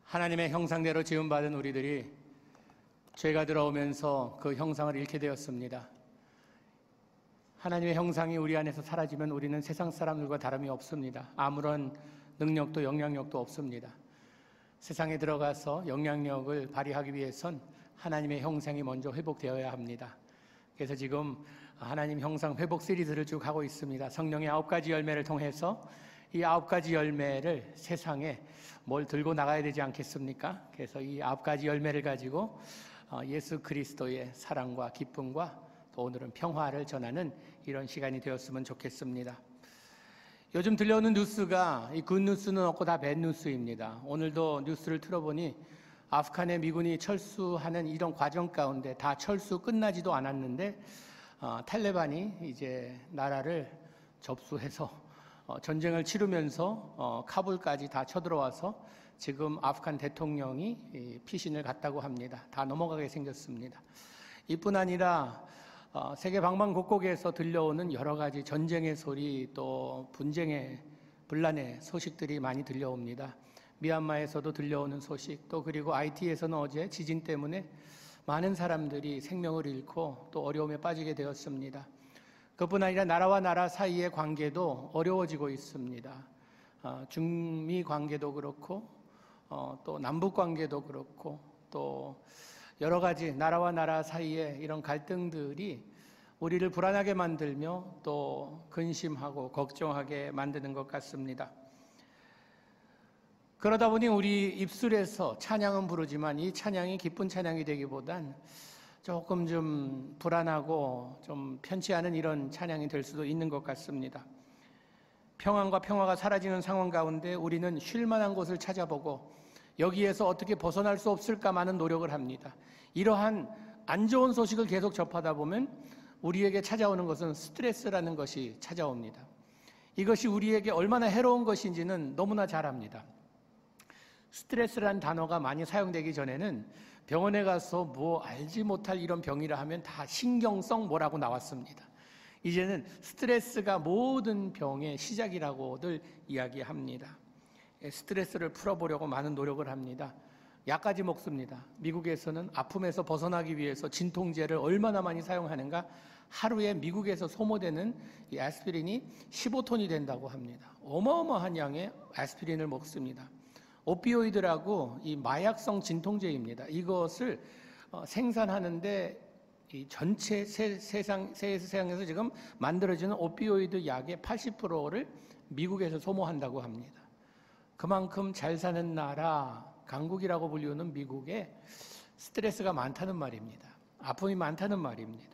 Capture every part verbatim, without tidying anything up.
하나님의 형상대로 지음받은 우리들이 죄가 들어오면서 그 형상을 잃게 되었습니다. 하나님의 형상이 우리 안에서 사라지면 우리는 세상 사람들과 다름이 없습니다. 아무런 능력도 영향력도 없습니다. 세상에 들어가서 영향력을 발휘하기 위해선 하나님의 형상이 먼저 회복되어야 합니다. 그래서 지금 하나님 형상 회복 시리즈를 쭉 하고 있습니다. 성령의 아홉 가지 열매를 통해서 이 아홉 가지 열매를 세상에 뭘 들고 나가야 되지 않겠습니까? 그래서 이 아홉 가지 열매를 가지고 예수 그리스도의 사랑과 기쁨과 또 오늘은 평화를 전하는 이런 시간이 되었으면 좋겠습니다. 요즘 들려오는 뉴스가 이 굿뉴스는 없고 다 배드뉴스입니다. 오늘도 뉴스를 틀어보니 아프간의 미군이 철수하는 이런 과정 가운데 다 철수 끝나지도 않았는데 어, 탈레반이 이제 나라를 접수해서 어, 전쟁을 치르면서 어, 카불까지 다 쳐들어와서 지금 아프간 대통령이 이, 피신을 갔다고 합니다. 다 넘어가게 생겼습니다. 이뿐 아니라 어, 세계 방방곡곡에서 들려오는 여러 가지 전쟁의 소리 또 분쟁의 분란의 소식들이 많이 들려옵니다. 미얀마에서도 들려오는 소식, 또 그리고 아이티에서는 어제 지진 때문에 많은 사람들이 생명을 잃고 또 어려움에 빠지게 되었습니다. 그뿐 아니라 나라와 나라 사이의 관계도 어려워지고 있습니다. 어, 중미 관계도 그렇고 어, 또 남북 관계도 그렇고 또 여러 가지 나라와 나라 사이의 이런 갈등들이 우리를 불안하게 만들며 또 근심하고 걱정하게 만드는 것 같습니다. 그러다 보니 우리 입술에서 찬양은 부르지만 이 찬양이 기쁜 찬양이 되기보단 조금 좀 불안하고 좀 편치 않은 이런 찬양이 될 수도 있는 것 같습니다. 평안과 평화가 사라지는 상황 가운데 우리는 쉴 만한 곳을 찾아보고 여기에서 어떻게 벗어날 수 없을까 많은 노력을 합니다. 이러한 안 좋은 소식을 계속 접하다 보면 우리에게 찾아오는 것은 스트레스라는 것이 찾아옵니다. 이것이 우리에게 얼마나 해로운 것인지는 너무나 잘 압니다. 스트레스라는 단어가 많이 사용되기 전에는 병원에 가서 뭐 알지 못할 이런 병이라 하면 다 신경성 뭐라고 나왔습니다. 이제는 스트레스가 모든 병의 시작이라고들 이야기합니다. 스트레스를 풀어보려고 많은 노력을 합니다. 약까지 먹습니다. 미국에서는 아픔에서 벗어나기 위해서 진통제를 얼마나 많이 사용하는가, 하루에 미국에서 소모되는 이 아스피린이 십오 톤이 된다고 합니다. 어마어마한 양의 아스피린을 먹습니다. 오피오이드라고 이 마약성 진통제입니다. 이것을 어, 생산하는데 이 전체 세, 세상, 세상에서 지금 만들어지는 오피오이드 약의 팔십 퍼센트를 미국에서 소모한다고 합니다. 그만큼 잘 사는 나라, 강국이라고 불리우는 미국에 스트레스가 많다는 말입니다. 아픔이 많다는 말입니다.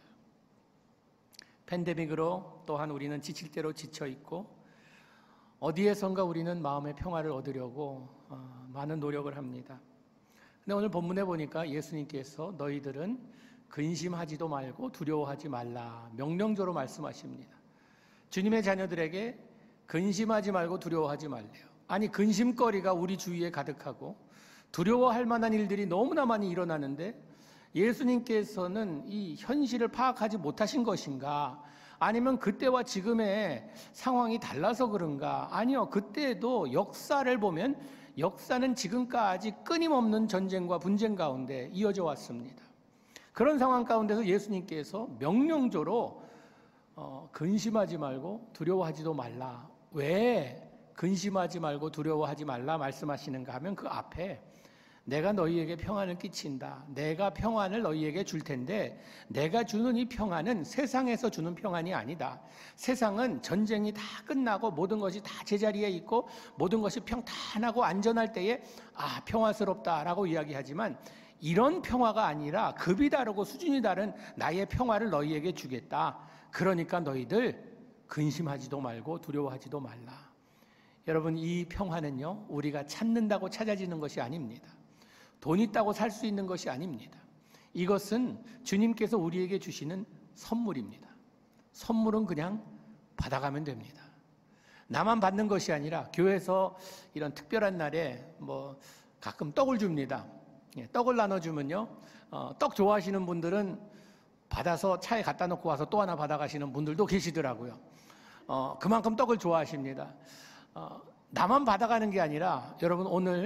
팬데믹으로 또한 우리는 지칠 대로 지쳐있고 어디에선가 우리는 마음의 평화를 얻으려고 어, 많은 노력을 합니다. 근데 오늘 본문에 보니까 예수님께서 너희들은 근심하지도 말고 두려워하지 말라 명령조로 말씀하십니다. 주님의 자녀들에게 근심하지 말고 두려워하지 말래요. 아니 근심거리가 우리 주위에 가득하고 두려워할 만한 일들이 너무나 많이 일어나는데 예수님께서는 이 현실을 파악하지 못하신 것인가? 아니면 그때와 지금의 상황이 달라서 그런가? 아니요, 그때도 역사를 보면 역사는 지금까지 끊임없는 전쟁과 분쟁 가운데 이어져 왔습니다. 그런 상황 가운데서 예수님께서 명령조로 어, 근심하지 말고 두려워하지도 말라. 왜 근심하지 말고 두려워하지 말라 말씀하시는가 하면 그 앞에 내가 너희에게 평안을 끼친다. 내가 평안을 너희에게 줄 텐데 내가 주는 이 평안은 세상에서 주는 평안이 아니다. 세상은 전쟁이 다 끝나고 모든 것이 다 제자리에 있고 모든 것이 평탄하고 안전할 때에 아 평화스럽다라고 이야기하지만 이런 평화가 아니라 급이 다르고 수준이 다른 나의 평화를 너희에게 주겠다. 그러니까 너희들 근심하지도 말고 두려워하지도 말라. 여러분 이 평화는요 우리가 찾는다고 찾아지는 것이 아닙니다. 돈 있다고 살 수 있는 것이 아닙니다. 이것은 주님께서 우리에게 주시는 선물입니다. 선물은 그냥 받아가면 됩니다. 나만 받는 것이 아니라 교회에서 이런 특별한 날에 뭐 가끔 떡을 줍니다. 떡을 나눠주면요 어, 떡 좋아하시는 분들은 받아서 차에 갖다 놓고 와서 또 하나 받아가시는 분들도 계시더라고요. 어, 그만큼 떡을 좋아하십니다. 어, 나만 받아가는 게 아니라 여러분 오늘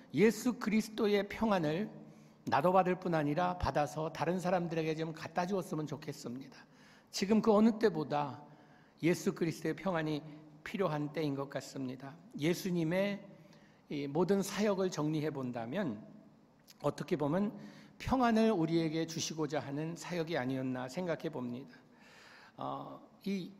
예수 그리스도의 평안을 나도 받을 뿐 아니라 받아서 다른 사람들에게 좀 갖다 주었으면 좋겠습니다. 지금 그 어느 때보다 예수 그리스도의 평안이 필요한 때인 것 같습니다. 예수님의 이 모든 사역을 정리해 본다면 어떻게 보면 평안을 우리에게 주시고자 하는 사역이 아니었나 생각해 봅니다. 어, 이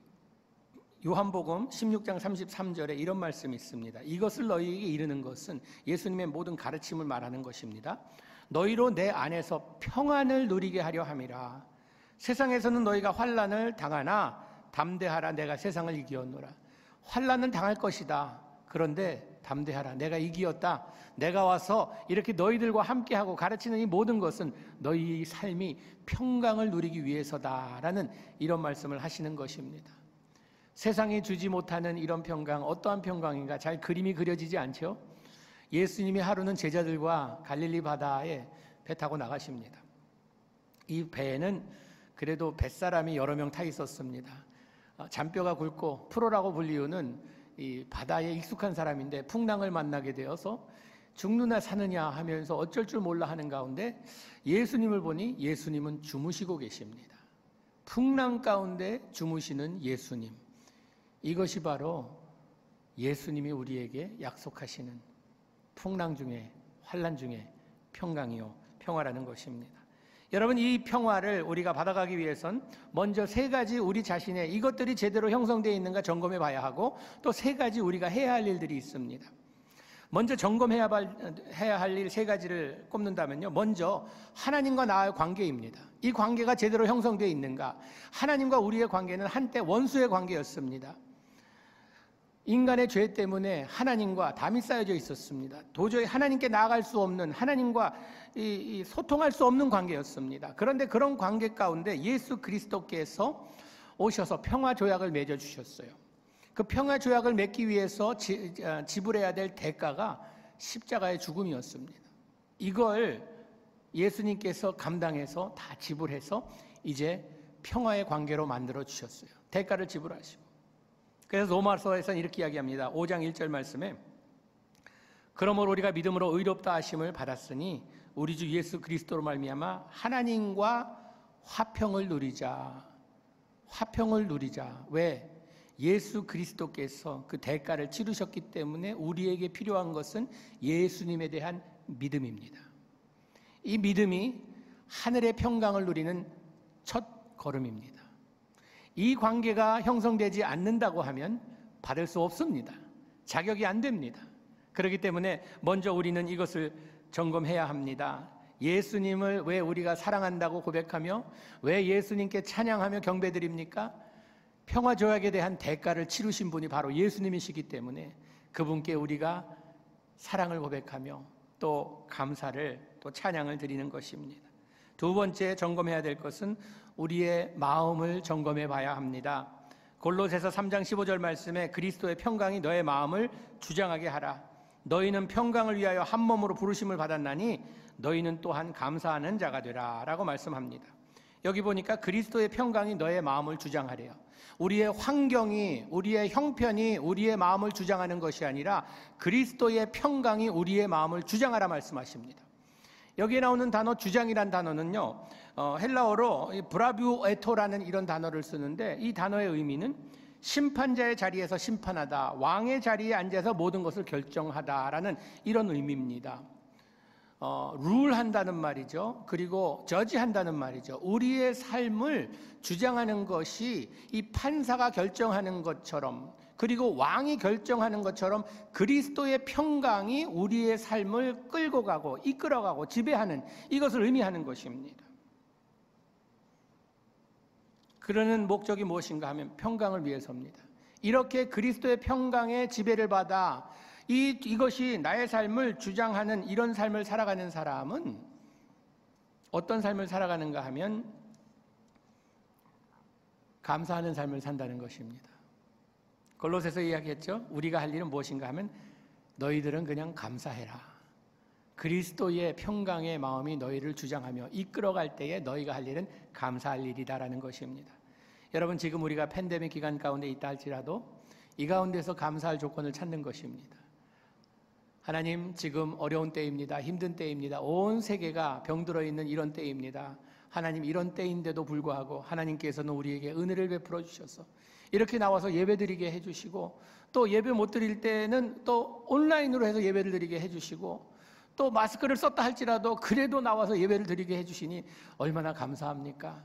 요한복음 십육 장 삼십삼 절에 이런 말씀이 있습니다. 이것을 너희에게 이르는 것은 예수님의 모든 가르침을 말하는 것입니다. 너희로 내 안에서 평안을 누리게 하려 함이라. 세상에서는 너희가 환난을 당하나 담대하라, 내가 세상을 이기었노라. 환난은 당할 것이다. 그런데 담대하라, 내가 이기었다. 내가 와서 이렇게 너희들과 함께하고 가르치는 이 모든 것은 너희 삶이 평강을 누리기 위해서다라는 이런 말씀을 하시는 것입니다. 세상이 주지 못하는 이런 평강, 어떠한 평강인가 잘 그림이 그려지지 않죠? 예수님이 하루는 제자들과 갈릴리 바다에 배 타고 나가십니다. 이 배에는 그래도 뱃사람이 여러 명 타 있었습니다. 잔뼈가 굵고 프로라고 불리우는 이 바다에 익숙한 사람인데 풍랑을 만나게 되어서 죽느냐 사느냐 하면서 어쩔 줄 몰라 하는 가운데 예수님을 보니 예수님은 주무시고 계십니다. 풍랑 가운데 주무시는 예수님, 이것이 바로 예수님이 우리에게 약속하시는 풍랑 중에 환난 중에 평강이요 평화라는 것입니다. 여러분, 이 평화를 우리가 받아가기 위해선 먼저 세 가지 우리 자신의 이것들이 제대로 형성되어 있는가 점검해 봐야 하고 또 세 가지 우리가 해야 할 일들이 있습니다. 먼저 점검해야 할 일 세 가지를 꼽는다면요, 먼저 하나님과 나의 관계입니다. 이 관계가 제대로 형성되어 있는가. 하나님과 우리의 관계는 한때 원수의 관계였습니다. 인간의 죄 때문에 하나님과 담이 쌓여져 있었습니다. 도저히 하나님께 나아갈 수 없는, 하나님과 이, 이 소통할 수 없는 관계였습니다. 그런데 그런 관계 가운데 예수 그리스도께서 오셔서 평화 조약을 맺어 주셨어요. 그 평화 조약을 맺기 위해서 지, 지불해야 될 대가가 십자가의 죽음이었습니다. 이걸 예수님께서 감당해서 다 지불해서 이제 평화의 관계로 만들어 주셨어요. 대가를 지불하시고. 그래서 로마서에서는 이렇게 이야기합니다. 오 장 일 절 말씀에 그러므로 우리가 믿음으로 의롭다 하심을 받았으니 우리 주 예수 그리스도로 말미암아 하나님과 화평을 누리자. 화평을 누리자. 왜? 예수 그리스도께서 그 대가를 치르셨기 때문에 우리에게 필요한 것은 예수님에 대한 믿음입니다. 이 믿음이 하늘의 평강을 누리는 첫 걸음입니다. 이 관계가 형성되지 않는다고 하면 받을 수 없습니다. 자격이 안 됩니다. 그렇기 때문에 먼저 우리는 이것을 점검해야 합니다. 예수님을 왜 우리가 사랑한다고 고백하며 왜 예수님께 찬양하며 경배드립니까? 평화조약에 대한 대가를 치르신 분이 바로 예수님이시기 때문에 그분께 우리가 사랑을 고백하며 또 감사를 또 찬양을 드리는 것입니다. 두 번째 점검해야 될 것은 우리의 마음을 점검해 봐야 합니다. 골로새서 삼 장 십오 절 말씀에 그리스도의 평강이 너의 마음을 주장하게 하라. 너희는 평강을 위하여 한 몸으로 부르심을 받았나니 너희는 또한 감사하는 자가 되라 라고 말씀합니다. 여기 보니까 그리스도의 평강이 너의 마음을 주장하래요. 우리의 환경이, 우리의 형편이 우리의 마음을 주장하는 것이 아니라 그리스도의 평강이 우리의 마음을 주장하라 말씀하십니다. 여기에 나오는 단어 주장이란 단어는요, 어, 헬라어로 브라뷰에토라는 이런 단어를 쓰는데 이 단어의 의미는 심판자의 자리에서 심판하다, 왕의 자리에 앉아서 모든 것을 결정하다라는 이런 의미입니다. 어, 룰한다는 말이죠. 그리고 저지한다는 말이죠. 우리의 삶을 주장하는 것이 이 판사가 결정하는 것처럼, 그리고 왕이 결정하는 것처럼 그리스도의 평강이 우리의 삶을 끌고 가고 이끌어가고 지배하는, 이것을 의미하는 것입니다. 그러는 목적이 무엇인가 하면 평강을 위해서입니다. 이렇게 그리스도의 평강의 지배를 받아 이, 이것이 나의 삶을 주장하는 이런 삶을 살아가는 사람은 어떤 삶을 살아가는가 하면 감사하는 삶을 산다는 것입니다. 골로새서 이야기했죠. 우리가 할 일은 무엇인가 하면 너희들은 그냥 감사해라. 그리스도의 평강의 마음이 너희를 주장하며 이끌어갈 때에 너희가 할 일은 감사할 일이다라는 것입니다. 여러분, 지금 우리가 팬데믹 기간 가운데 있다 할지라도 이 가운데서 감사할 조건을 찾는 것입니다. 하나님, 지금 어려운 때입니다. 힘든 때입니다. 온 세계가 병들어 있는 이런 때입니다. 하나님, 이런 때인데도 불구하고 하나님께서는 우리에게 은혜를 베풀어 주셔서 이렇게 나와서 예배드리게 해주시고, 또 예배 못 드릴 때는 또 온라인으로 해서 예배를 드리게 해주시고, 또 마스크를 썼다 할지라도 그래도 나와서 예배를 드리게 해주시니 얼마나 감사합니까?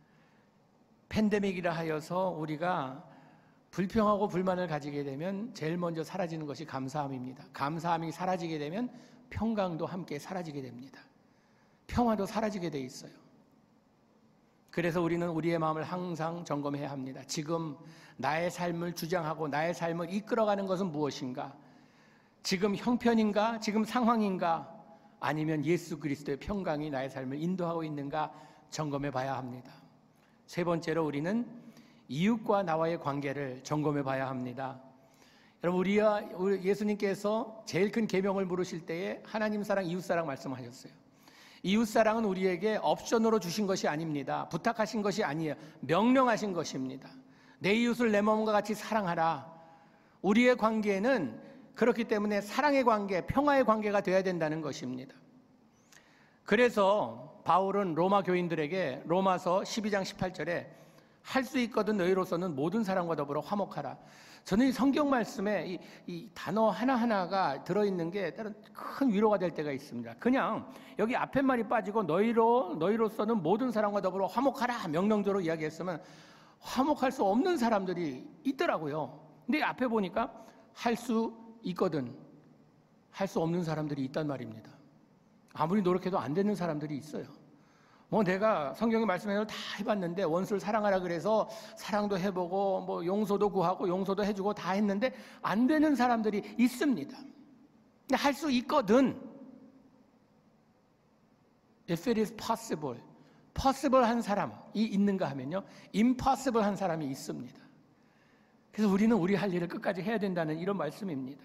팬데믹이라 하여서 우리가 불평하고 불만을 가지게 되면 제일 먼저 사라지는 것이 감사함입니다. 감사함이 사라지게 되면 평강도 함께 사라지게 됩니다. 평화도 사라지게 돼 있어요. 그래서 우리는 우리의 마음을 항상 점검해야 합니다. 지금 나의 삶을 주장하고 나의 삶을 이끌어가는 것은 무엇인가? 지금 형편인가? 지금 상황인가? 아니면 예수 그리스도의 평강이 나의 삶을 인도하고 있는가 점검해 봐야 합니다. 세 번째로 우리는 이웃과 나와의 관계를 점검해 봐야 합니다. 여러분, 우리와 우리 예수님께서 제일 큰 계명을 물으실 때에 하나님 사랑, 이웃 사랑 말씀하셨어요. 이웃 사랑은 우리에게 옵션으로 주신 것이 아닙니다. 부탁하신 것이 아니에요. 명령하신 것입니다. 내 이웃을 내 몸과 같이 사랑하라. 우리의 관계는 그렇기 때문에 사랑의 관계, 평화의 관계가 되어야 된다는 것입니다. 그래서 바울은 로마 교인들에게 로마서 십이 장 십팔 절에 할 수 있거든 너희로서는 모든 사람과 더불어 화목하라. 저는 이 성경 말씀에 이, 이 단어 하나하나가 들어있는 게 때론 큰 위로가 될 때가 있습니다. 그냥 여기 앞에 말이 빠지고 너희로, 너희로서는 모든 사람과 더불어 화목하라 명령조로 이야기했으면 화목할 수 없는 사람들이 있더라고요. 근데 앞에 보니까 할 수 있거든, 할 수 없는 사람들이 있단 말입니다. 아무리 노력해도 안 되는 사람들이 있어요. 뭐 내가 성경의 말씀을 다 해봤는데 원수를 사랑하라 그래서 사랑도 해보고 뭐 용서도 구하고 용서도 해주고 다 했는데 안 되는 사람들이 있습니다. 근데 할 수 있거든. If it is possible, possible 한 사람이 있는가 하면요, impossible 한 사람이 있습니다. 그래서 우리는 우리 할 일을 끝까지 해야 된다는 이런 말씀입니다.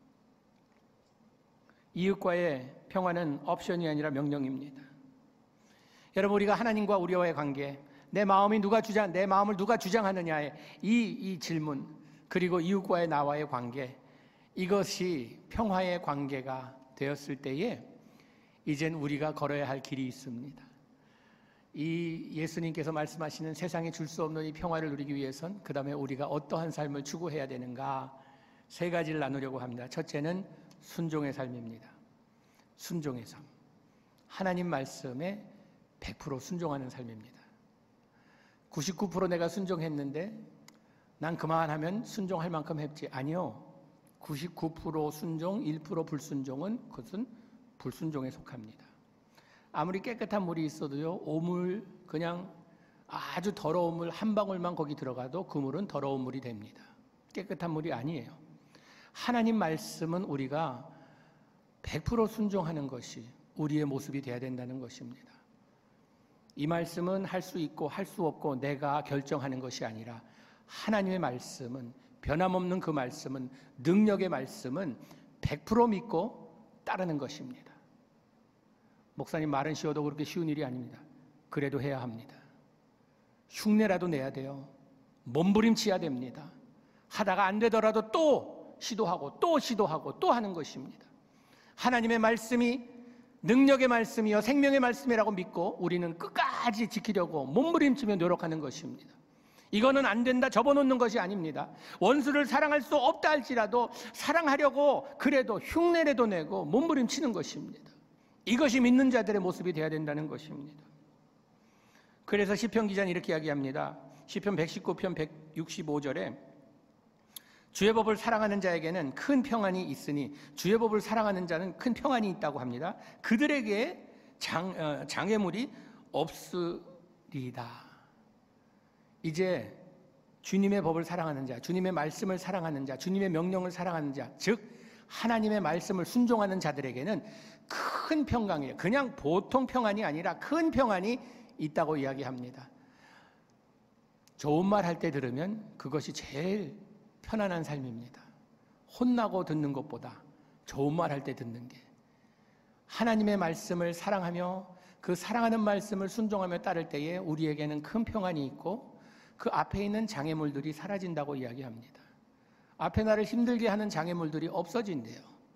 이웃과의 평화는 옵션이 아니라 명령입니다. 여러분, 우리가 하나님과 우리와의 관계, 내 마음이 누가 주장, 내 마음을 누가 주장하느냐의 이, 이 질문, 그리고 이웃과의 나와의 관계, 이것이 평화의 관계가 되었을 때에 이젠 우리가 걸어야 할 길이 있습니다. 이 예수님께서 말씀하시는 세상에 줄 수 없는 이 평화를 누리기 위해선 그 다음에 우리가 어떠한 삶을 추구해야 되는가, 세 가지를 나누려고 합니다. 첫째는 순종의 삶입니다. 순종의 삶. 하나님 말씀에 백 퍼센트 순종하는 삶입니다. 구십구 퍼센트 내가 순종했는데 난 그만하면 순종할 만큼 했지. 아니요. 구십구 퍼센트 순종, 일 퍼센트 불순종은 그것은 불순종에 속합니다. 아무리 깨끗한 물이 있어도요, 오물, 그냥 아주 더러운 물 한 방울만 거기 들어가도 그 물은 더러운 물이 됩니다. 깨끗한 물이 아니에요. 하나님 말씀은 우리가 백 퍼센트 순종하는 것이 우리의 모습이 되어야 된다는 것입니다. 이 말씀은 할 수 있고 할 수 없고 내가 결정하는 것이 아니라 하나님의 말씀은, 변함없는 그 말씀은, 능력의 말씀은 백 퍼센트 믿고 따르는 것입니다. 목사님, 말은 쉬워도 그렇게 쉬운 일이 아닙니다. 그래도 해야 합니다. 흉내라도 내야 돼요. 몸부림쳐야 됩니다. 하다가 안 되더라도 또 시도하고 또 시도하고 또 하는 것입니다. 하나님의 말씀이 능력의 말씀이요 생명의 말씀이라고 믿고 우리는 끝까지 지키려고 몸부림치며 노력하는 것입니다. 이거는 안 된다 접어놓는 것이 아닙니다. 원수를 사랑할 수 없다 할지라도 사랑하려고 그래도 흉내라도 내고 몸부림치는 것입니다. 이것이 믿는 자들의 모습이 되어야 된다는 것입니다. 그래서 시편 기자는 이렇게 이야기합니다. 시편 백십구 편 백육십오 절에 주의 법을 사랑하는 자에게는 큰 평안이 있으니 주의 법을 사랑하는 자는 큰 평안이 있다고 합니다. 그들에게 장, 어, 장애물이 없으리다. 이제 주님의 법을 사랑하는 자, 주님의 말씀을 사랑하는 자, 주님의 명령을 사랑하는 자, 즉 하나님의 말씀을 순종하는 자들에게는 큰 평강이에요. 그냥 보통 평안이 아니라 큰 평안이 있다고 이야기합니다. 좋은 말 할 때 들으면 그것이 제일 편안한 삶입니다. 혼나고 듣는 것보다 좋은 말 할 때 듣는 게, 하나님의 말씀을 사랑하며 그 사랑하는 말씀을 순종하며 따를 때에 우리에게는 큰 평안이 있고 그 앞에 있는 장애물들이 사라진다고 이야기합니다. 앞에 나를 힘들게 하는 장애물들이 없어진대요.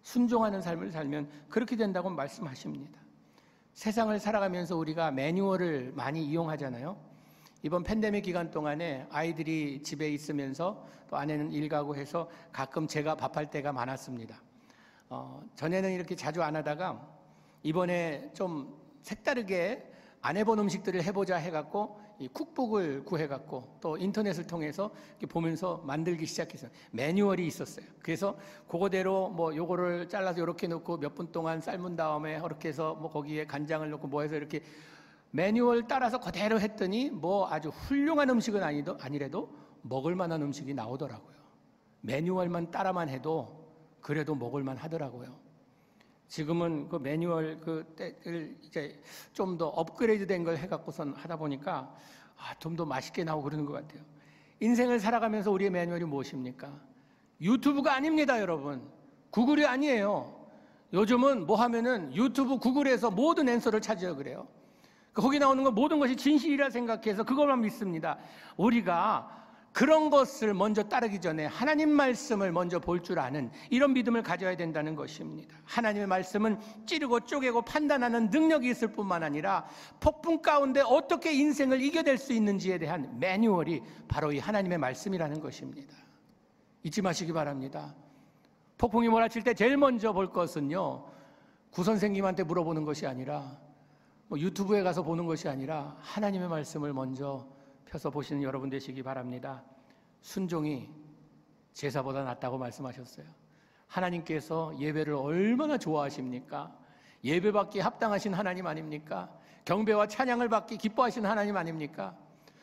순종하는 삶을 살면 그렇게 된다고 말씀하십니다. 세상을 살아가면서 우리가 매뉴얼을 많이 이용하잖아요. 이번 팬데믹 기간 동안에 아이들이 집에 있으면서 또 아내는 일 가고 해서 가끔 제가 밥할 때가 많았습니다. 어, 전에는 이렇게 자주 안 하다가 이번에 좀 색다르게 안 해본 음식들을 해보자 해갖고 이 쿡북을 구해갖고 또 인터넷을 통해서 이렇게 보면서 만들기 시작했어요. 매뉴얼이 있었어요. 그래서 그거대로 뭐 요거를 잘라서 이렇게 넣고 몇 분 동안 삶은 다음에 이렇게 해서 뭐 거기에 간장을 넣고 뭐 해서 이렇게 매뉴얼 따라서 그대로 했더니 뭐 아주 훌륭한 음식은 아니도, 아니래도 먹을 만한 음식이 나오더라고요. 매뉴얼만 따라만 해도 그래도 먹을 만 하더라고요. 지금은 그 매뉴얼 그 때를 이제 좀 더 업그레이드 된 걸 해갖고선 하다 보니까 아, 좀 더 맛있게 나오고 그러는 것 같아요. 인생을 살아가면서 우리의 매뉴얼이 무엇입니까? 유튜브가 아닙니다, 여러분. 구글이 아니에요. 요즘은 뭐 하면은 유튜브, 구글에서 모든 앤서를 찾아요, 그래요. 거기 나오는 건 모든 것이 진실이라 생각해서 그것만 믿습니다. 우리가 그런 것을 먼저 따르기 전에 하나님 말씀을 먼저 볼 줄 아는 이런 믿음을 가져야 된다는 것입니다. 하나님의 말씀은 찌르고 쪼개고 판단하는 능력이 있을 뿐만 아니라 폭풍 가운데 어떻게 인생을 이겨낼 수 있는지에 대한 매뉴얼이 바로 이 하나님의 말씀이라는 것입니다. 잊지 마시기 바랍니다. 폭풍이 몰아칠 때 제일 먼저 볼 것은요, 구선생님한테 물어보는 것이 아니라 뭐 유튜브에 가서 보는 것이 아니라 하나님의 말씀을 먼저 펴서 보시는 여러분 되시기 바랍니다. 순종이 제사보다 낫다고 말씀하셨어요. 하나님께서 예배를 얼마나 좋아하십니까? 예배받기 합당하신 하나님 아닙니까? 경배와 찬양을 받기 기뻐하시는 하나님 아닙니까?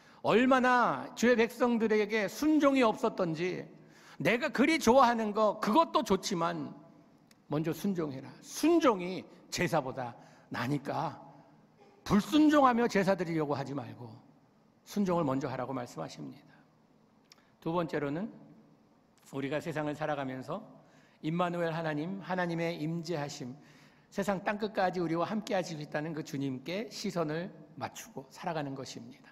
얼마나 주의 백성들에게 순종이 없었던지, 내가 그리 좋아하는 거 그것도 좋지만 먼저 순종해라. 순종이 제사보다 나니까 불순종하며 제사 드리려고 하지 말고 순종을 먼저 하라고 말씀하십니다. 두 번째로는 우리가 세상을 살아가면서 임마누엘 하나님, 하나님의 임재하심, 세상 땅끝까지 우리와 함께 하실 수 있다는 그 주님께 시선을 맞추고 살아가는 것입니다.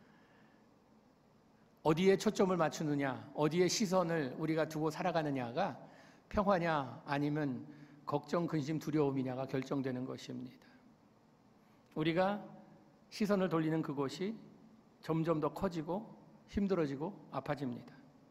어디에 초점을 맞추느냐, 어디에 시선을 우리가 두고 살아가느냐가 평화냐 아니면 걱정, 근심, 두려움이냐가 결정되는 것입니다. 우리가 시선을 돌리는 그곳이 점점 더 커지고 힘들어지고 아파집니다.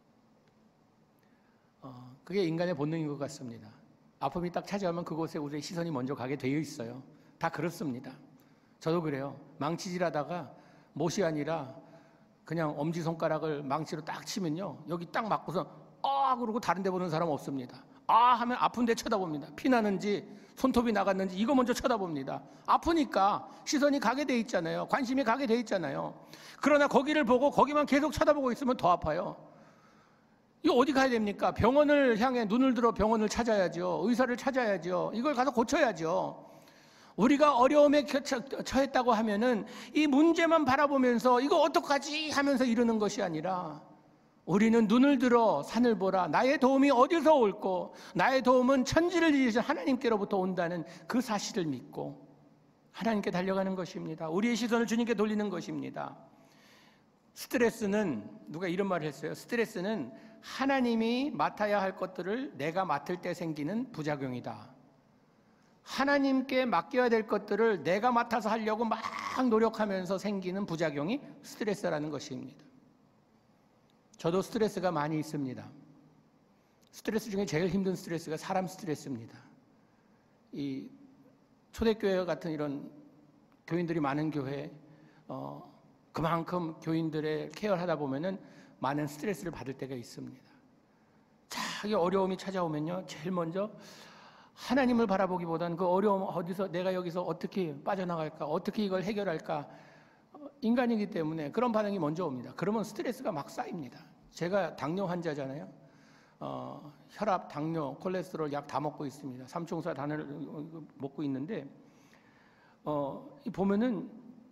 어, 그게 인간의 본능인 것 같습니다. 아픔이 딱 찾아오면 그곳에 우리의 시선이 먼저 가게 되어 있어요. 다 그렇습니다. 저도 그래요. 망치질하다가 못이 아니라 그냥 엄지손가락을 망치로 딱 치면요, 여기 딱 맞고서 아 그러고 다른 데 보는 사람 없습니다. 아 하면 아픈 데 쳐다봅니다. 피 나는지 손톱이 나갔는지 이거 먼저 쳐다봅니다. 아프니까 시선이 가게 돼 있잖아요. 관심이 가게 돼 있잖아요. 그러나 거기를 보고 거기만 계속 쳐다보고 있으면 더 아파요. 이거 어디 가야 됩니까? 병원을 향해 눈을 들어 병원을 찾아야죠. 의사를 찾아야죠. 이걸 가서 고쳐야죠. 우리가 어려움에 처했다고 하면은 이 문제만 바라보면서 이거 어떡하지 하면서 이러는 것이 아니라 우리는 눈을 들어 산을 보라. 나의 도움이 어디서 올꼬? 나의 도움은 천지를 지으신 하나님께로부터 온다는 그 사실을 믿고 하나님께 달려가는 것입니다. 우리의 시선을 주님께 돌리는 것입니다. 스트레스는, 누가 이런 말을 했어요. 스트레스는 하나님이 맡아야 할 것들을 내가 맡을 때 생기는 부작용이다. 하나님께 맡겨야 될 것들을 내가 맡아서 하려고 막 노력하면서 생기는 부작용이 스트레스라는 것입니다. 저도 스트레스가 많이 있습니다. 스트레스 중에 제일 힘든 스트레스가 사람 스트레스입니다. 이 초대교회 같은 이런 교인들이 많은 교회, 어, 그만큼 교인들의 케어를 하다 보면은 많은 스트레스를 받을 때가 있습니다. 자기 어려움이 찾아오면요, 제일 먼저 하나님을 바라보기보다는 그 어려움 어디서 내가 여기서 어떻게 빠져나갈까, 어떻게 이걸 해결할까, 인간이기 때문에 그런 반응이 먼저 옵니다. 그러면 스트레스가 막 쌓입니다. 제가 당뇨 환자잖아요. 어, 혈압, 당뇨, 콜레스테롤 약 다 먹고 있습니다. 삼총사 단을 먹고 있는데 어, 보면은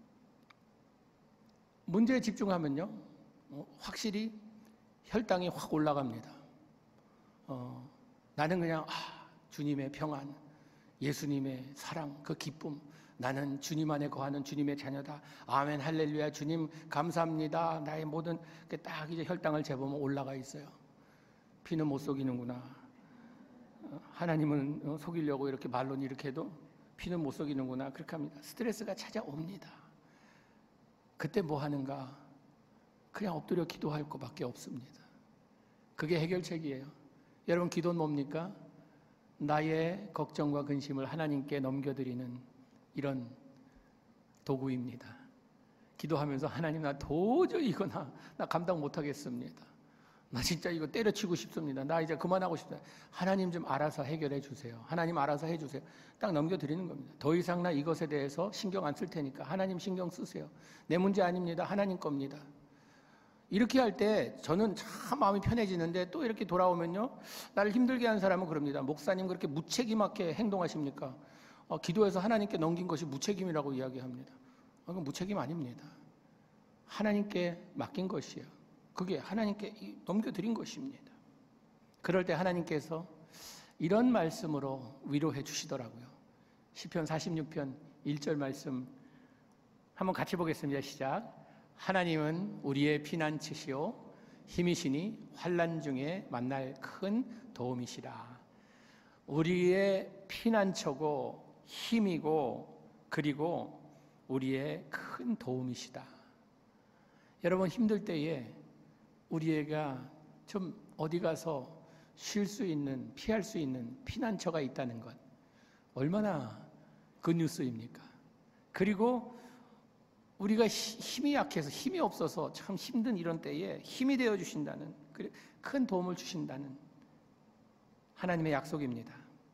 문제에 집중하면요, 어, 확실히 혈당이 확 올라갑니다. 어, 나는 그냥 아, 주님의 평안, 예수님의 사랑, 그 기쁨, 나는 주님 안에 거하는 주님의 자녀다. 아멘, 할렐루야, 주님 감사합니다. 나의 모든 딱 이제 혈당을 재보면 올라가 있어요. 피는 못 속이는구나. 하나님은 어, 속이려고 이렇게 말론 이렇게 해도 피는 못 속이는구나 그렇게 합니다. 스트레스가 찾아옵니다. 그때 뭐 하는가? 그냥 엎드려 기도할 것밖에 없습니다. 그게 해결책이에요. 여러분, 기도는 뭡니까? 나의 걱정과 근심을 하나님께 넘겨드리는 이런 도구입니다. 기도하면서 하나님, 나 도저히 이거 나, 나 감당 못하겠습니다. 나 진짜 이거 때려치고 싶습니다. 나 이제 그만하고 싶다. 하나님 좀 알아서 해결해 주세요. 하나님 알아서 해주세요. 딱 넘겨드리는 겁니다. 더 이상 나 이것에 대해서 신경 안 쓸 테니까 하나님 신경 쓰세요. 내 문제 아닙니다. 하나님 겁니다. 이렇게 할 때 저는 참 마음이 편해지는데, 또 이렇게 돌아오면요, 나를 힘들게 하는 사람은 그럽니다. 목사님 그렇게 무책임하게 행동하십니까? 어, 기도해서 하나님께 넘긴 것이 무책임이라고 이야기합니다. 어, 그건 무책임 아닙니다. 하나님께 맡긴 것이에요. 그게 하나님께 넘겨드린 것입니다. 그럴 때 하나님께서 이런 말씀으로 위로해 주시더라고요. 시편 사십육 편 일 절 말씀 한번 같이 보겠습니다. 시작. 하나님은 우리의 피난처시요 힘이시니 환난 중에 만날 큰 도움이시라. 우리의 피난처고 힘이고 그리고 우리의 큰 도움이시다. 여러분, 힘들 때에 우리가 좀 어디 가서 쉴 수 있는, 피할 수 있는 피난처가 있다는 것, 얼마나 굿뉴스입니까? 그리고 우리가 힘이 약해서, 힘이 없어서 참 힘든 이런 때에 힘이 되어 주신다는, 큰 도움을 주신다는 하나님의 약속입니다.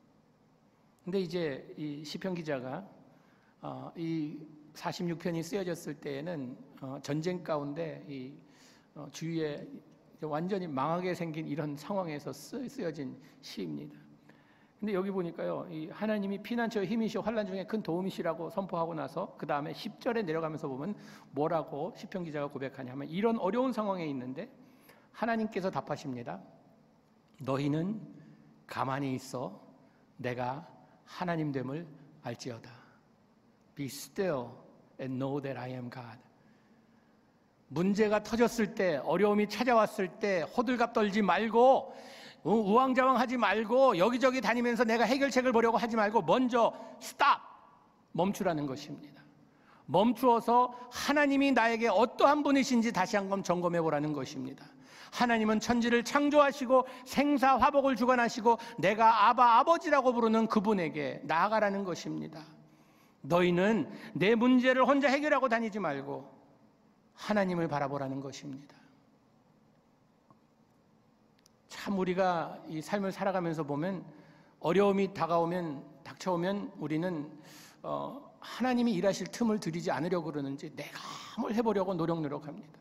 근데 이제 이 시편 기자가 어, 이 사십육 편이 쓰여졌을 때에는 어, 전쟁 가운데 이 어, 주위에 완전히 망하게 생긴 이런 상황에서 쓰, 쓰여진 시입니다. 근데 여기 보니까요, 이 하나님이 피난처의 힘이시오 환난 중에 큰 도움이시라고 선포하고 나서 그 다음에 십 절에 내려가면서 보면 뭐라고 시편 기자가 고백하냐면, 이런 어려운 상황에 있는데 하나님께서 답하십니다. 너희는 가만히 있어 내가 하나님 됨을 알지어다. Be still and know that I am God. 문제가 터졌을 때, 어려움이 찾아왔을 때 호들갑 떨지 말고, 우왕좌왕하지 말고, 여기저기 다니면서 내가 해결책을 보려고 하지 말고 먼저 stop, 멈추라는 것입니다. 멈추어서 하나님이 나에게 어떠한 분이신지 다시 한번 점검해 보라는 것입니다. 하나님은 천지를 창조하시고 생사화복을 주관하시고 내가 아바 아버지라고 부르는 그분에게 나아가라는 것입니다. 너희는 내 문제를 혼자 해결하고 다니지 말고 하나님을 바라보라는 것입니다. 참 우리가 이 삶을 살아가면서 보면, 어려움이 다가오면, 닥쳐오면 우리는 어, 하나님이 일하실 틈을 들이지 않으려고 그러는지 내가 뭘 해보려고 노력 노력합니다.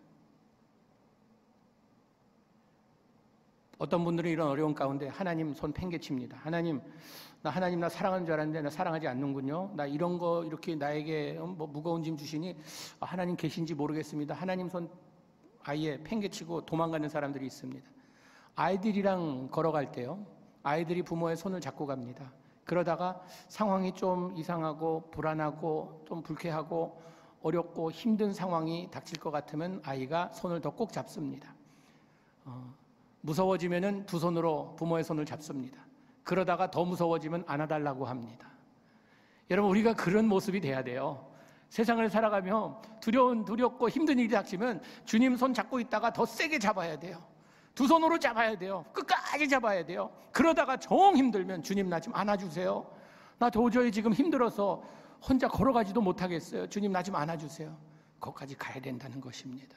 어떤 분들은 이런 어려운 가운데 하나님 손 팽개칩니다. 하나님, 나 하나님 나 사랑하는 줄 알았는데 나 사랑하지 않는군요. 나 이런 거 이렇게 나에게 뭐 무거운 짐 주시니 하나님 계신지 모르겠습니다. 하나님 손 아예 팽개치고 도망가는 사람들이 있습니다. 아이들이랑 걸어갈 때요, 아이들이 부모의 손을 잡고 갑니다. 그러다가 상황이 좀 이상하고 불안하고 좀 불쾌하고 어렵고 힘든 상황이 닥칠 것 같으면 아이가 손을 더 꼭 잡습니다. 어, 무서워지면은 두 손으로 부모의 손을 잡습니다. 그러다가 더 무서워지면 안아달라고 합니다. 여러분, 우리가 그런 모습이 돼야 돼요. 세상을 살아가며 두려운, 두렵고 힘든 일이 닥치면 주님 손 잡고 있다가 더 세게 잡아야 돼요. 두 손으로 잡아야 돼요. 끝까지 잡아야 돼요. 그러다가 정 힘들면 주님 나 좀 안아주세요. 나 도저히 지금 힘들어서 혼자 걸어가지도 못하겠어요. 주님 나 좀 안아주세요. 거기까지 가야 된다는 것입니다.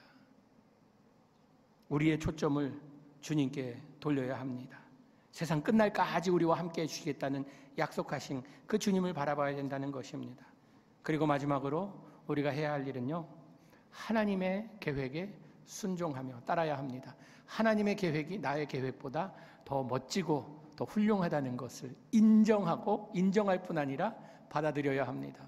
우리의 초점을 주님께 돌려야 합니다. 세상 끝날까지 우리와 함께 해주시겠다는 약속하신 그 주님을 바라봐야 된다는 것입니다. 그리고 마지막으로 우리가 해야 할 일은요, 하나님의 계획에 순종하며 따라야 합니다. 하나님의 계획이 나의 계획보다 더 멋지고 더 훌륭하다는 것을 인정하고 인정할 뿐 아니라 받아들여야 합니다.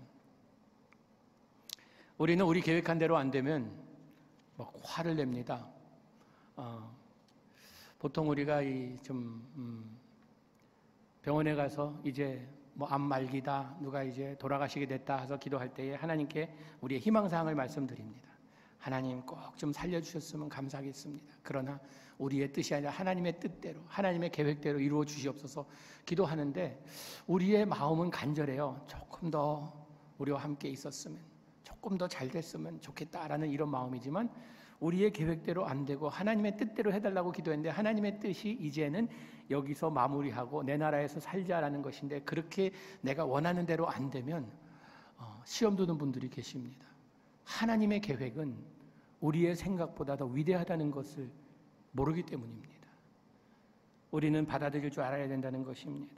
우리는 우리 계획한 대로 안 되면 막 화를 냅니다. 어, 보통 우리가 이 좀 음, 병원에 가서 이제 뭐 암 말기다, 누가 이제 돌아가시게 됐다 해서 기도할 때에 하나님께 우리의 희망사항을 말씀드립니다. 하나님 꼭 좀 살려주셨으면 감사하겠습니다. 그러나 우리의 뜻이 아니라 하나님의 뜻대로, 하나님의 계획대로 이루어 주시옵소서 기도하는데 우리의 마음은 간절해요. 조금 더 우리와 함께 있었으면, 조금 더 잘 됐으면 좋겠다라는 이런 마음이지만 우리의 계획대로 안 되고 하나님의 뜻대로 해달라고 기도했는데 하나님의 뜻이 이제는 여기서 마무리하고 내 나라에서 살자라는 것인데 그렇게 내가 원하는 대로 안 되면 시험 두는 분들이 계십니다. 하나님의 계획은 우리의 생각보다 더 위대하다는 것을 모르기 때문입니다. 우리는 받아들일 줄 알아야 된다는 것입니다.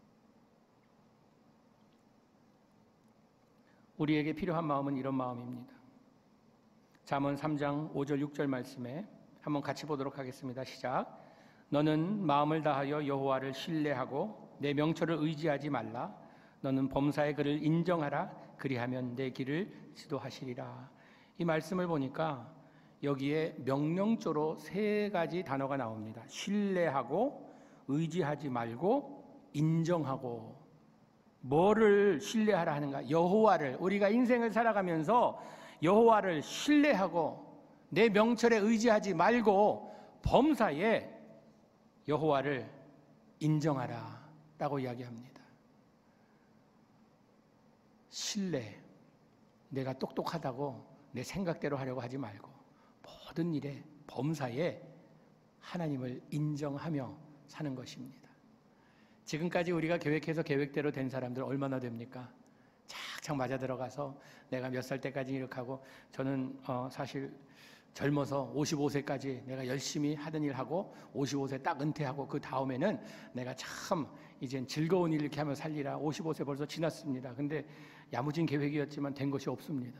우리에게 필요한 마음은 이런 마음입니다. 잠언 삼 장 오 절 육 절 말씀에 한번 같이 보도록 하겠습니다. 시작. 너는 마음을 다하여 여호와를 신뢰하고 내 명철을 의지하지 말라. 너는 범사의 그를 인정하라. 그리하면 내 길을 지도하시리라. 이 말씀을 보니까 여기에 명령조로 세 가지 단어가 나옵니다. 신뢰하고, 의지하지 말고, 인정하고. 뭐를 신뢰하라 하는가? 여호와를. 우리가 인생을 살아가면서 여호와를 신뢰하고 내 명철에 의지하지 말고 범사에 여호와를 인정하라 라고 이야기합니다. 신뢰, 내가 똑똑하다고 내 생각대로 하려고 하지 말고 모든 일에 범사에 하나님을 인정하며 사는 것입니다. 지금까지 우리가 계획해서 계획대로 된 사람들 얼마나 됩니까? 착착 맞아 들어가서 내가 몇 살 때까지 이렇게 하고 저는 어 사실 젊어서 오십오 세까지 내가 열심히 하던 일 하고 오십오 세 딱 은퇴하고 그 다음에는 내가 참 이젠 즐거운 일 이렇게 하며 살리라. 오십오 세 벌써 지났습니다. 근데 야무진 계획이었지만 된 것이 없습니다.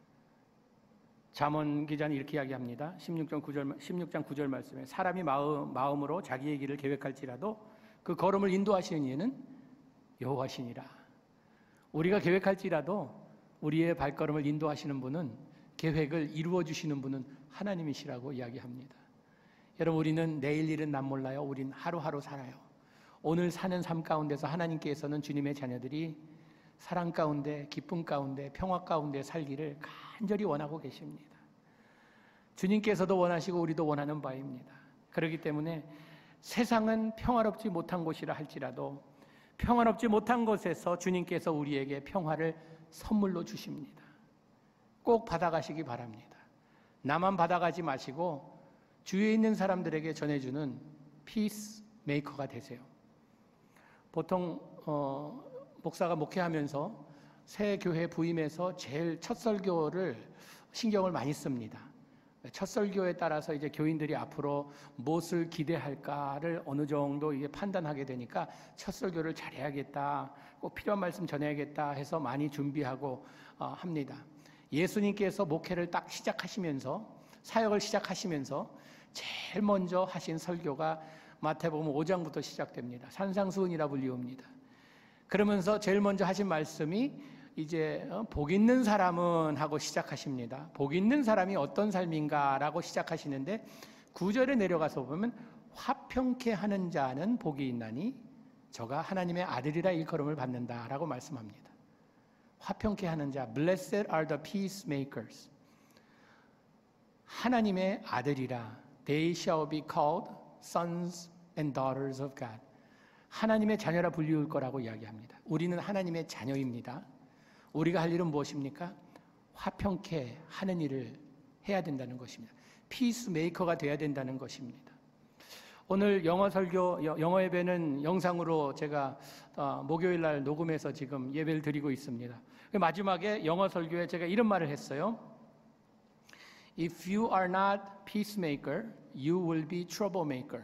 잠언 기자는 이렇게 이야기합니다. 십육 장 구 절, 십육 장 구 절 말씀에 사람이 마음, 마음으로 자기의 길을 계획할지라도 그 걸음을 인도하시는 이는 여호와시니라. 우리가 계획할지라도 우리의 발걸음을 인도하시는 분은, 계획을 이루어 주시는 분은 하나님이시라고 이야기합니다. 여러분, 우리는 내일 일은 난 몰라요. 우린 하루하루 살아요. 오늘 사는 삶 가운데서 하나님께서는 주님의 자녀들이 사랑 가운데, 기쁨 가운데, 평화 가운데 살기를 간절히 원하고 계십니다. 주님께서도 원하시고 우리도 원하는 바입니다. 그렇기 때문에 세상은 평화롭지 못한 곳이라 할지라도 평화롭지 못한 곳에서 주님께서 우리에게 평화를 선물로 주십니다. 꼭 받아가시기 바랍니다. 나만 받아가지 마시고 주위에 있는 사람들에게 전해주는 피스 메이커가 되세요. 보통 어, 목사가 목회하면서 새 교회 부임해서 제일 첫 설교를 신경을 많이 씁니다. 첫 설교에 따라서 이제 교인들이 앞으로 무엇을 기대할까를 어느 정도 이게 판단하게 되니까 첫 설교를 잘해야겠다, 꼭 필요한 말씀 전해야겠다 해서 많이 준비하고 어, 합니다. 예수님께서 목회를 딱 시작하시면서, 사역을 시작하시면서 제일 먼저 하신 설교가 마태복음 오 장부터 시작됩니다. 산상수훈이라 불리웁니다. 그러면서 제일 먼저 하신 말씀이 이제 복 있는 사람은 하고 시작하십니다. 복 있는 사람이 어떤 삶인가 라고 시작하시는데 구 절에 내려가서 보면 화평케 하는 자는 복이 있나니 저가 하나님의 아들이라 일컬음을 받는다 라고 말씀합니다. 화평케 하는 자, Blessed are the peacemakers. 하나님의 아들이라, They shall be called sons and daughters of God. 하나님의 자녀라 불리울 거라고 이야기합니다. 우리는 하나님의 자녀입니다. 우리가 할 일은 무엇입니까? 화평케 하는 일을 해야 된다는 것입니다. 피스메이커가 돼야 된다는 것입니다. 오늘 영어 설교, 영어 예배는 영상으로 제가 목요일 날 녹음해서 지금 예배를 드리고 있습니다. 마지막에 영어 설교에 제가 이런 말을 했어요. If you are not peacemaker, you will be troublemaker.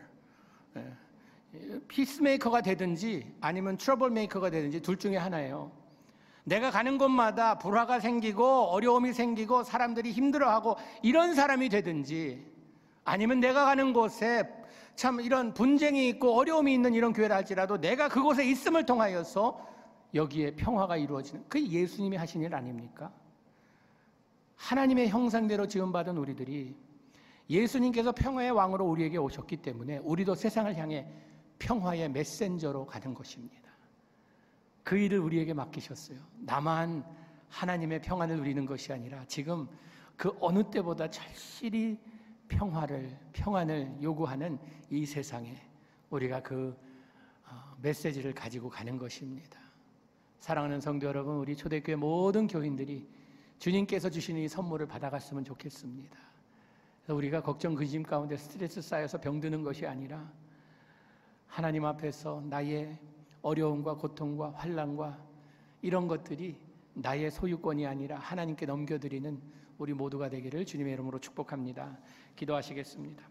피스메이커가 되든지 아니면 트러블메이커가 되든지 둘 중에 하나예요. 내가 가는 곳마다 불화가 생기고 어려움이 생기고 사람들이 힘들어하고 이런 사람이 되든지, 아니면 내가 가는 곳에 참 이런 분쟁이 있고 어려움이 있는 이런 교회를 할지라도 내가 그곳에 있음을 통하여서 여기에 평화가 이루어지는, 그게 예수님이 하신 일 아닙니까? 하나님의 형상대로 지음받은 우리들이 예수님께서 평화의 왕으로 우리에게 오셨기 때문에 우리도 세상을 향해 평화의 메신저로 가는 것입니다. 그 일을 우리에게 맡기셨어요. 나만 하나님의 평안을 누리는 것이 아니라 지금 그 어느 때보다 절실히 평화를, 평안을 요구하는 이 세상에 우리가 그 메시지를 가지고 가는 것입니다. 사랑하는 성도 여러분, 우리 초대교회 모든 교인들이 주님께서 주시는 이 선물을 받아갔으면 좋겠습니다. 그래서 우리가 걱정, 근심 가운데 스트레스 쌓여서 병드는 것이 아니라 하나님 앞에서 나의 어려움과 고통과 환난과 이런 것들이 나의 소유권이 아니라 하나님께 넘겨드리는 우리 모두가 되기를 주님의 이름으로 축복합니다. 기도하시겠습니다.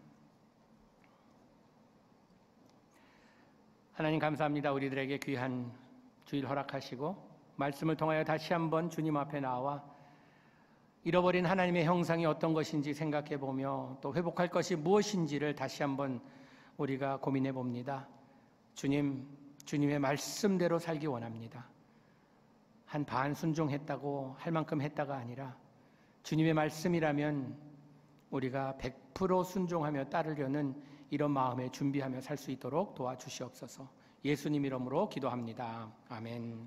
하나님 감사합니다. 우리들에게 귀한 주일 허락하시고 말씀을 통하여 다시 한번 주님 앞에 나와 잃어버린 하나님의 형상이 어떤 것인지 생각해 보며 또 회복할 것이 무엇인지를 다시 한번 우리가 고민해 봅니다. 주님, 주님의 말씀대로 살기 원합니다. 한 반 순종했다고 할 만큼 했다가 아니라 주님의 말씀이라면 우리가 백 퍼센트 순종하며 따르려는 이런 마음에 준비하며 살 수 있도록 도와주시옵소서. 예수님 이름으로 기도합니다. 아멘.